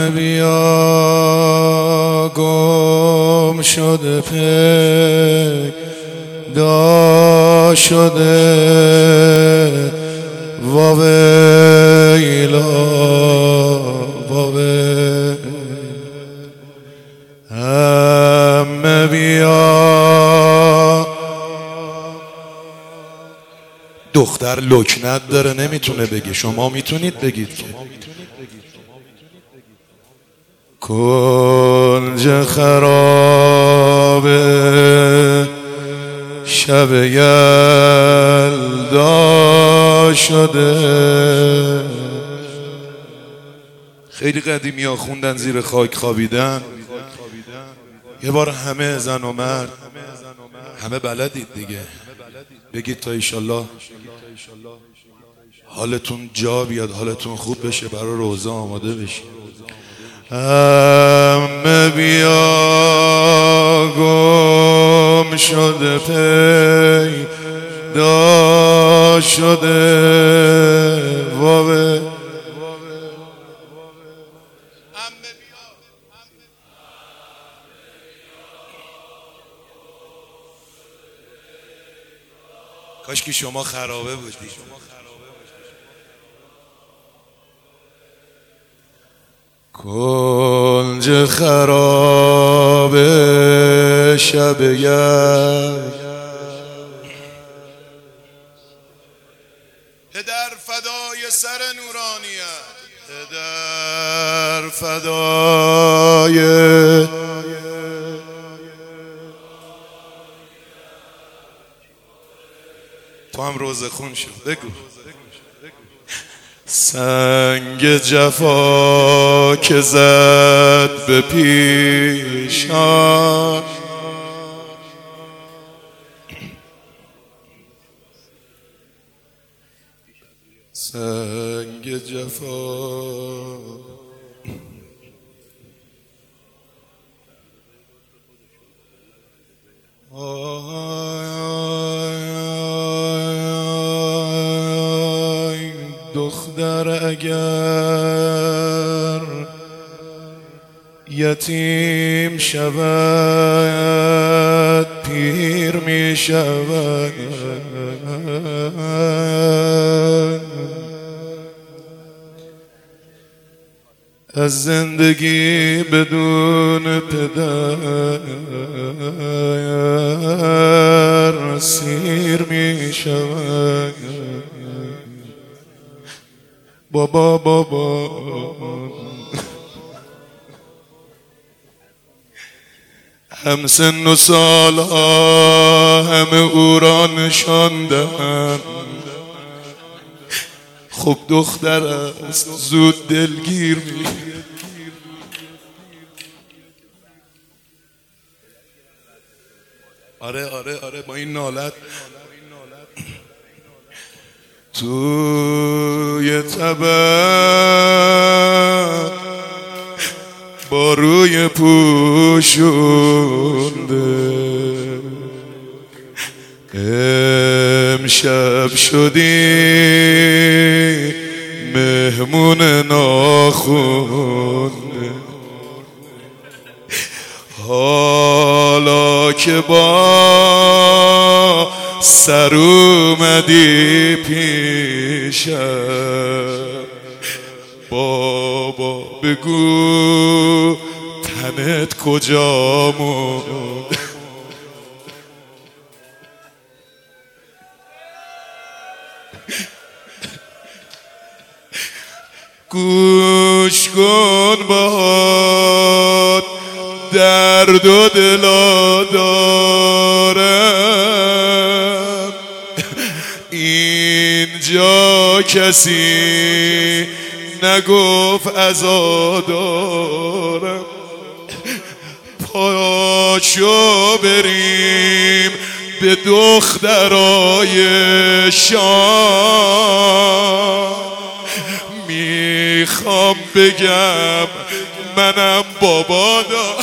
بیا گم شده پیدا شده واویلا واویلا همه بیا. دختر لکنت داره نمیتونه بگه، شما میتونید بگید که کنج خرابه شب یلدا شده. خیلی قدیمی ها خوندن زیر خاک خوابیدن. یه بار همه زن و مرد همه بلدید دیگه بگید تا ایشالله حالتون جا بیاد، حالتون خوب بشه، برای روزه آماده بشید. همه بیا گم شده پیدا شده واوه. کاش که شما خرابه بودید. کنج خرابه شب پدر فدای سر نورانیت، پدر فدای تو هم روزه خون شد. بگو سنگ جفا که زد به پیشان، سنگ جفا دختر اگر یتیم شود پیر می شود. از زندگی بدون پدر سیر می شود. بابا بابا هم سن و سال ها همه او را نشاندن. خب دختر است زود دلگیر می. آره آره آره با این نالت توی طبق با روی پوشونده امشب شدی مهمون ناخونده. حالا که با سر اومدی پیشم بابا بگو تنت کجا موند. گوش کن باد درد و دلا دارم اینجا کسی نگفت عزادارم. پاشو بریم به دخترای شام، میخوام بگم منم بابا دارم.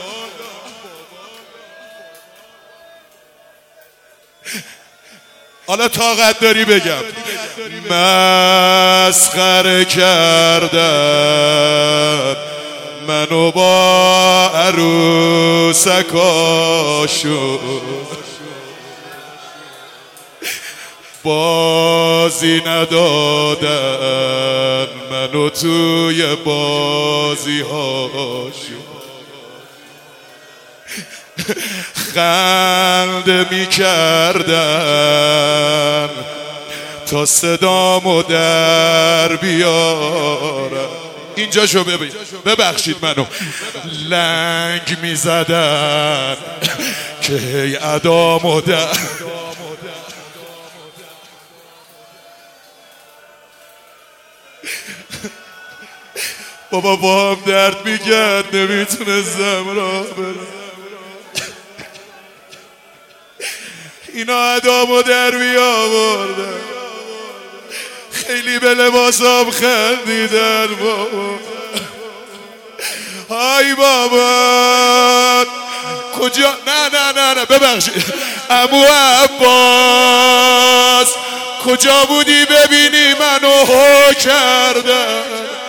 حالا طاقت داری بگم مسخره کردن منو با عروسکاشو بازی ندادن، منو توی بازی هاشو خنده میکردن تا صدامو در بیارم. اینجا شو ببین، ببخشید منو لنگ میزدن که هی ادامو در بابا با هم درد میکرد نمیتونستم راه برم، اینا ادامو در بیاوردن، خیلی به لباسام خندیدن بابا. های بابا کجا؟ نه ببخشید عمو عباس کجا بودی ببینی منو هو کردن؟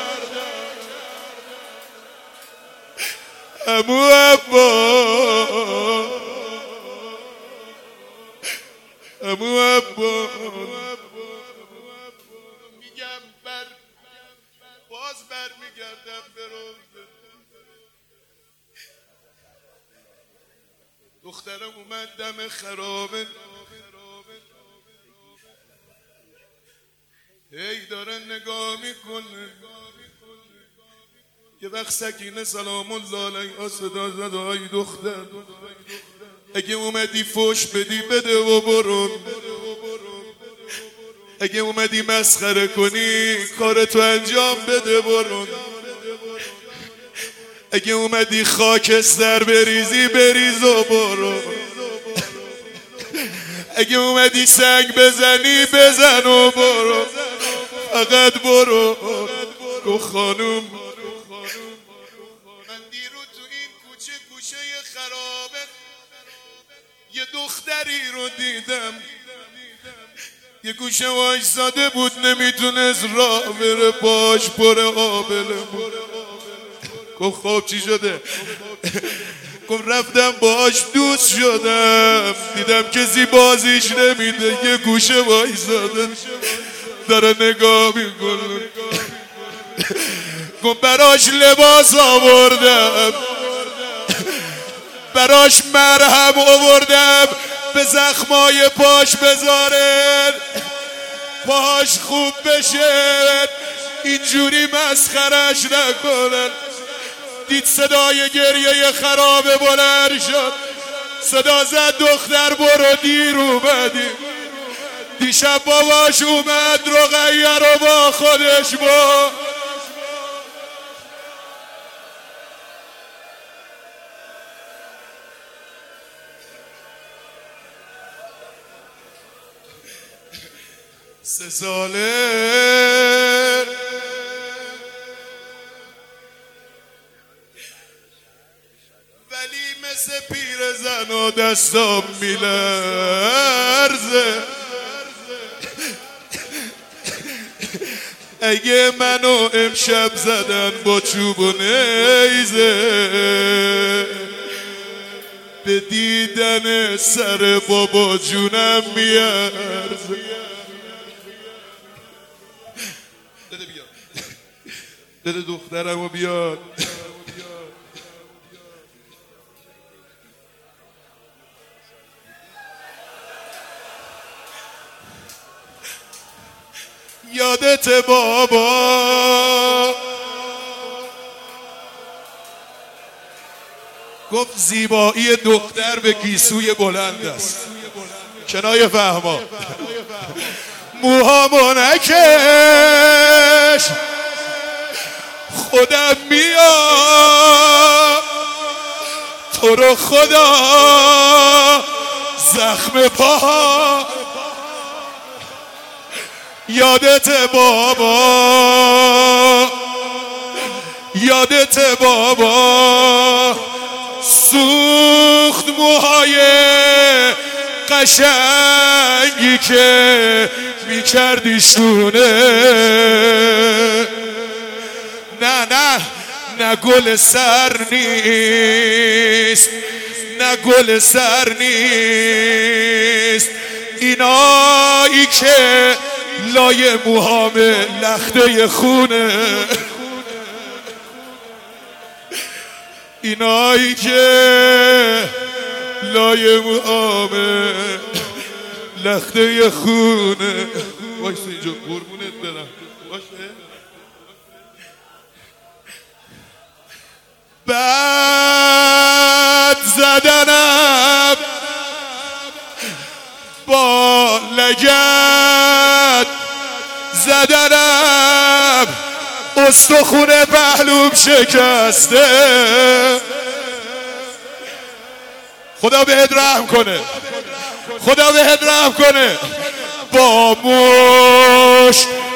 عمو عباس، عمو عباس میگم باز بر میگردم برو. دخترم اومد دم خرابه، هی داره نگاه میکنه. یه وقت سکینه سلام الله علیها صدا زد ای دختر اگه اومدی فوش بدی بده و برون، اگه اومدی مسخره کنی کارتو انجام بده برون، اگه اومدی خاکستر بریزی بریز و برو، اگه اومدی سنگ بزنی بزن و برو، فقط برو. گفت خانوم من دیرو تو این کوچه خرابه یه دختری رو دیدم، یه گوشه وایساده بود نمیتونست راه بره، پاش پر آبله بود. گفت خب چی شده؟ گفت رفتم باش دوست شدم، دیدم کسی بازیش نمیده، یه گوشه وایساده داره نگاه میکنه. گفت براش لباس آوردم، براش مرهم آوردم به زخمای پاش بذارن پاش خوب بشه، اینجوری مسخرش نکنن. دید صدای گریه خرابه بلند شد، صدا زد دختر برو دیر اومدی. دیشب باباش اومد رقیه رو با خودش با سه ساله ولی مثل پیرزن و دستام میلرزه. اگه منو امشب زدن با چوب و نیزه به دیدن سر بابا جونم میارزه. بده دخترمو بیاد. یادت بابا گفت زیبایی دختر به گیسوی بلند است، کنایه فهما موهامو نکش خودم میام تو رو خدا زخم پا. یادت بابا یادت بابا سوخت موهای قشنگی که میکردی شونه. نه نه گل سر نیست، نه گل سر نیست. اینایی که لای موهامه لخته خونه، اینایی که لای موهامه لخته خونه. وایسا اینجا قربونت برم، باشه. بعد زدنم با لگد، زدنم استخونه پهلوم شکسته. خدا بهت رحم کنه، خدا بهت رحم کنه. با مش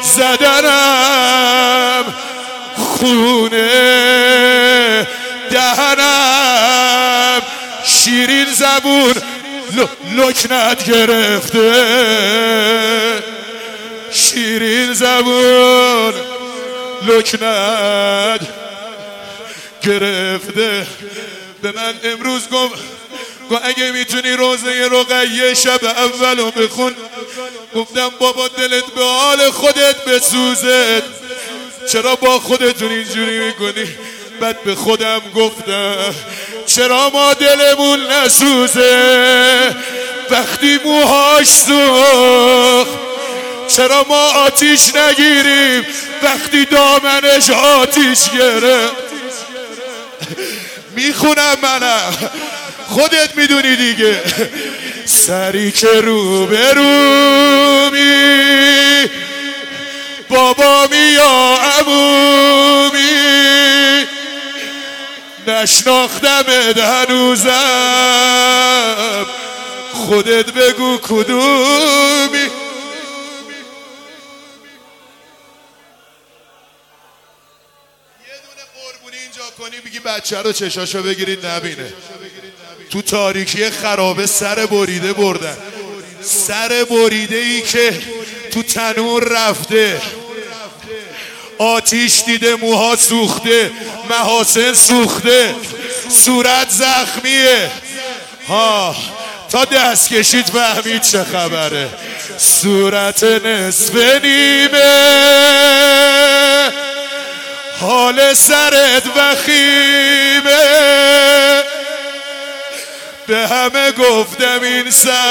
زدنم خونه دهنم، شیرین زبون لکنت گرفته، شیرین زبون لکنت گرفته. به من امروز گفت اگه میتونی روزه رقیه شب اولو بخون. گفتم بابا دلت به حال خودت بسوزه، چرا با خودتون اینجوری میکنی؟ بعد به خودم گفتم چرا ما دلمون نسوزه وقتی موهاش سوخت؟ چرا ما آتیش نگیریم وقتی دامنش آتیش گرفت؟ میخونم منم، خودت میدونی دیگه. سری که رو به رومی، بابامی یا عمومی، نشناختمت هنوزم، خودت بگو کدومی. کنی بگی بچه رو چشاشو بگیرید نبینه. تو تاریکی خرابه سر بریده بردن، سر بریده ای که تو تنور رفته، آتیش دیده، موها سوخته، محاسن سوخته، صورت زخمیه. ها تا دست کشید فهمید چه خبره. صورت نصف نیمه، حال سرت وخیمه. به همه گفتم این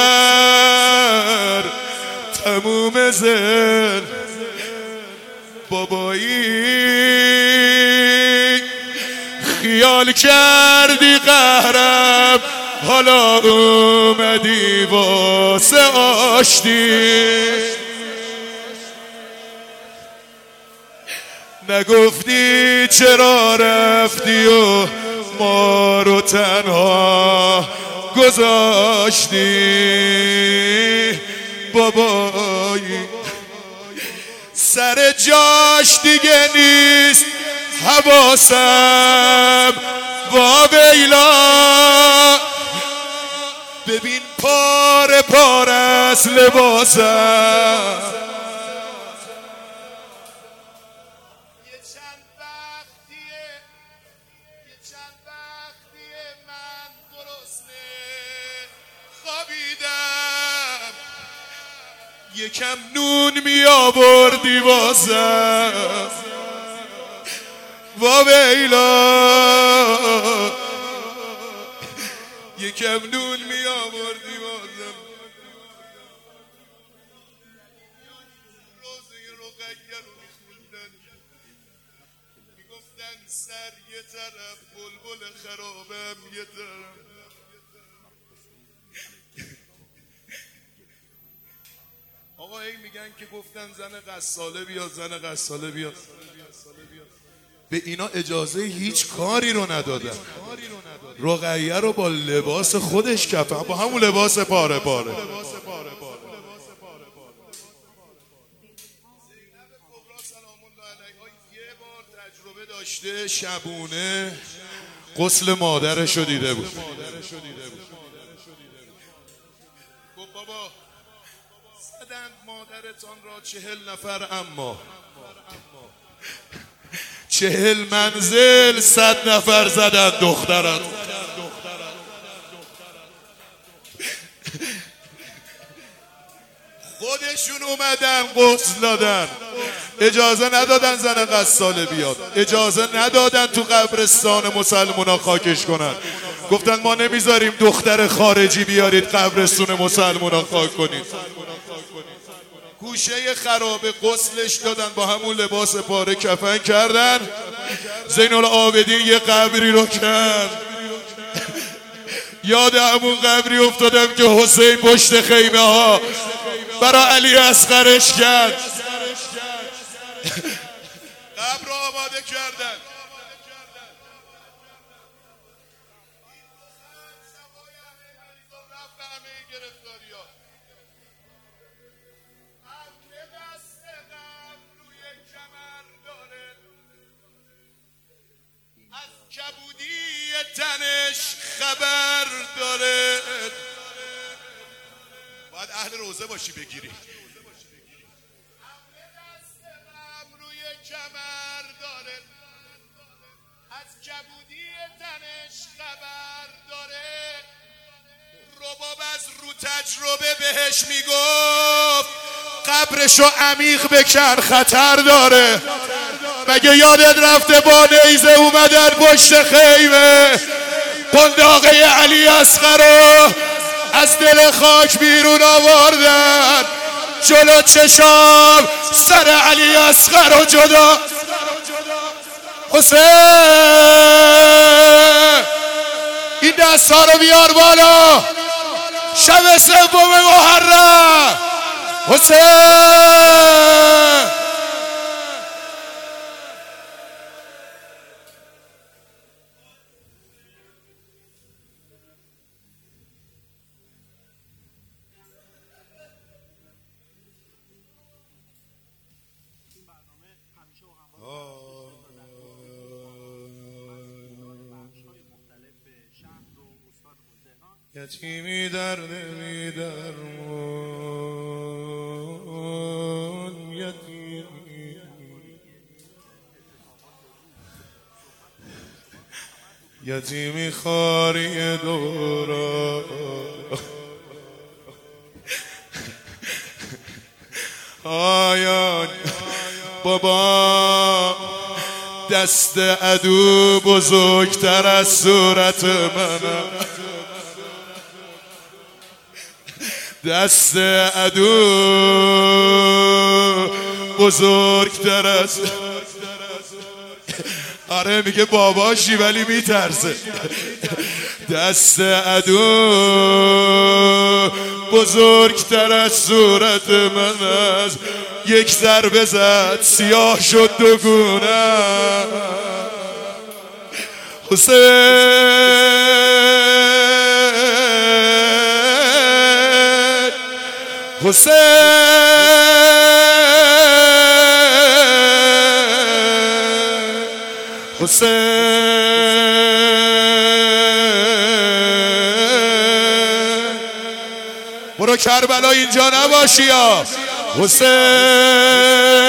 سر تموم زن بابایی. خیال کردی قهرم، حالا اومدی واسه آشتی. نگفتی چرا رفتی و ما رو تنها گذاشتی بابایی. سر جاش دیگه نیست حواسم، با ویلا ببین پاره پاره از لباسم. یکم نون می آوردی واسم، وا ویلا. یکم نون می آوردی واسم. روزه رقیه رو میخوندن، میگفتن سر یه طرف، بلبل خرابم یه طرف. آقا هی میگن که گفتن زن غساله بیاد، زن غساله بیاد. به اینا اجازه هیچ کاری رو ندادن. رقیه رو با لباس خودش کفن، با همون لباس پاره پاره. زینب کبرا سلام الله علیها یه بار تجربه داشته، شبونه غسل مادرش رو دیده بود. گفت بابا مادرتان را 40 نفر، اما 40 40 منزل 100 نفر زدن دخترات. خودشون اومدن غسل دادن، اجازه ندادن زن غساله بیاد، اجازه ندادن تو قبرستان مسلمونا خاکش کنن. گفتن ما نمیذاریم دختر خارجی بیارید قبرستون مسلمونا خاک کنید. گوشه خرابه غسلش دادن، با همون لباس پاره کفن کردن. زین العابدین یه قبری رو کرد. یاد همون قبری افتادم که حسین پشت خیمه ها برای علی اصغرش کرد. قبر رو آماده کردن. کبودی تنش خبر داره. باید اهل روزه باشی بگیری. روی کمر داره، از کبودی تنش خبر داره. رباب از رو تجربه بهش میگفت قبرشو عمیق بکن خطر داره. مگه یادت رفته با نیزه اومدن پشت خیمه قنداقه علی اصغر رو از دل خاک بیرون آوردن، جلو چشام سر علی اصغر رو جدا. حسین این دست ها رو بیار بالا، شب 3 محرم. حسین یتیمی در نمی درمون، یتیمی خاری دورا. آیا بابا دست عدو بزرگتر از صورت منه، دست عدو بزرگتر از. آره میگه باباشی ولی میترسه. دست عدو بزرگتر از صورت من است. یک ضربه زد سیاه شد 2 گونه. حسین برو کربلا اینجا نباشی یا حسین.